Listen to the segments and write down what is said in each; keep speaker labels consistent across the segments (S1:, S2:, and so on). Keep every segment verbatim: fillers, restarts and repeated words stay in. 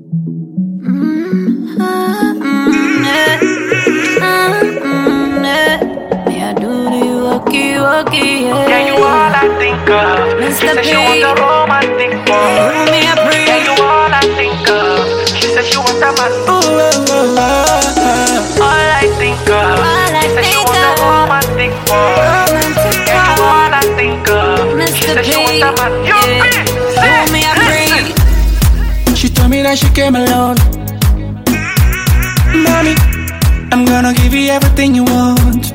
S1: Mm, ah, mm, yeah. Ah, mm, yeah. Me I do the walkie walkie, yeah.
S2: Yeah, you all I think of.
S1: Mister
S2: She said she
S1: P.
S2: want a romantic boy.
S1: You me a
S2: Yeah,
S1: pray.
S2: you all I think of. She said she want a man.
S3: Ooh, oh, oh, oh,
S2: All I think of.
S1: All I
S2: She said she
S1: think
S2: want a
S1: of.
S2: romantic boy.
S1: Romantic
S2: Yeah, you
S1: boy.
S2: all I think of. She
S1: Mister
S2: said she
S1: P.
S2: want a man. You
S1: Yeah.
S2: bitch,
S1: You me a pray.
S3: oh. She told me that she came alone. Mommy, I'm gonna give you everything you want.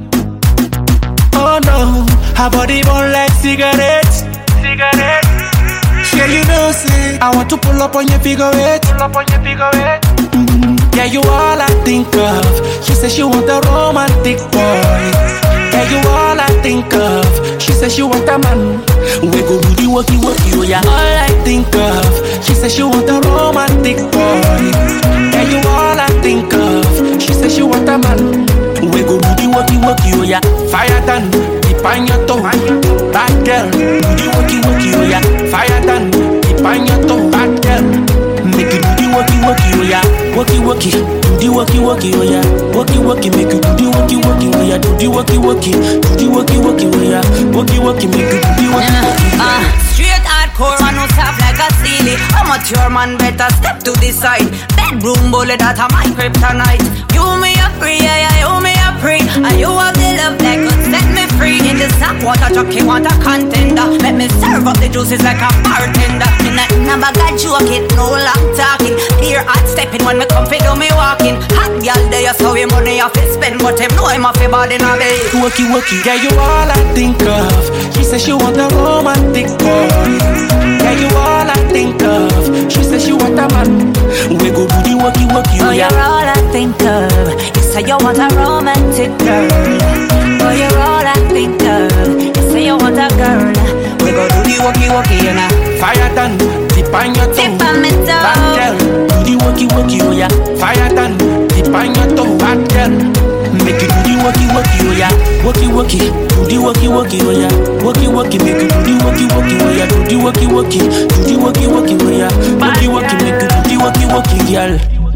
S3: Oh no, her body burn like cigarettes.
S2: cigarette.
S3: Yeah, you know, say I want to pull up on your figure eight.
S2: Pull up on your figure eight.
S3: Mm, yeah, you all I think of. She said she want a romantic boy. Yeah, you all I think of. She said she want a man. We go do the walkie walkie, oh yeah. All I think of. She said she want a romantic boy. Yeah, you all I think of. She said she want a man. We go do the walkie walkie, oh yeah. Fire done, deep on your toe. Bad girl, do the walkie walkie, oh yeah. Fire done, deep on your toe. Bad girl, make you do the walkie walkie, oh yeah. Walkie walkie, do the walkie walkie, oh yeah. Walkie walkie, make you do the walkie walkie, oh yeah. Do the walkie walkie, do the walkie walkie, oh yeah. Walkie walkie, make you do the walkie walkie.
S1: Uh, straight hardcore, man who soft like a silly. I'm a your man, better step to the side. Bedroom bullet, that a my kryptonite. You me a free, yeah, yeah, you me a free. And you have the love that could set me free. In the snap water truck, you want a contender. Let me serve up the juices like a bartender. In a number got joke it, no long talking. Here hot stepping when me come fi do me walking. Hot girl there, so we money off it spend, but him know him off a body in a bed.
S3: Walkie walkie, yeah, you all I think of. She said she want a romantic boy. Yeah, you all I think of. She said she want a man. We go do the walkie walkie,
S1: Oh,
S3: oh
S1: you're
S3: yeah.
S1: all I think of. You say you want a romantic girl. Oh, you're all I think of. You say you want a girl.
S3: We go do the walkie walkie, you know. Fire done, tip on your toe.
S1: Tip on me toe.
S3: Bad girl, do the walkie walkie, oh yeah. Fire done, tip on your toe. Bad girl, make you do the walkie walkie, oh yeah. Walkie walkie, do the walkie walkie, oh yeah. Walkie walkie, make you do the walkie walkie, oh yeah. Do the walkie walkie, do the walkie walkie, oh yeah. Walkie walkie, make you do the walkie walkie, girl.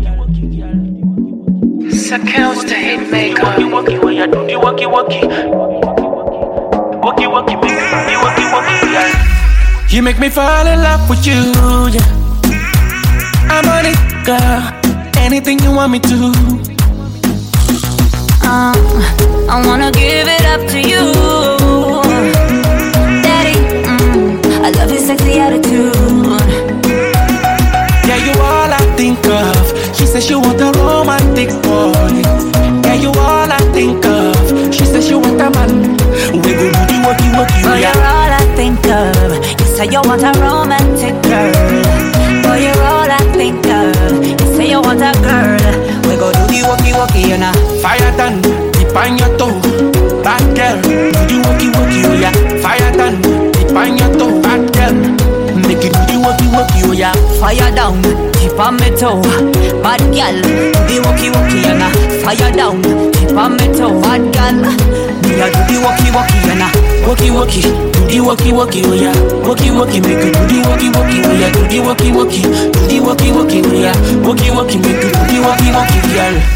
S2: Sakels the hit maker.
S3: Walkie walkie, oh yeah. Do the walkie walkie. Walkie walkie, make you do the walkie walkie, girl. You make me fall in love with you, yeah. I'm on it, girl. Anything you want me to.
S1: Um, I wanna give it up to you, Daddy. Mm, I love your sexy attitude.
S3: Yeah, you all I think of. She said she want a romantic boy. Yeah, you all I think of. She said she want a man. We go do the walkie walkie,
S1: Oh,
S3: oh
S1: you're
S3: yeah.
S1: all I think of. You say you want a romantic girl. Oh, you're all I think of. You say you want a girl. We go do the walkie walkie, you know.
S3: Fire done, deep on your toe. Bad girl, do the walkie walkie, oh yeah. Fire done, deep on your toe. Bad girl, make you do the walkie walkie, oh yeah.
S1: Fire down, keep on me toe. Bad gal, do the walkie walkie, you know. Fire down, keep on me toe. Bad gal, me a do the walkie walkie, you know.
S3: Walkie walkie, do the walkie walkie, oh yeah. Walkie walkie, make you do the walkie walkie, oh yeah. Do the walkie walkie, do the walkie walkie, oh yeah. Walkie walkie, make you do the walkie walkie, girl.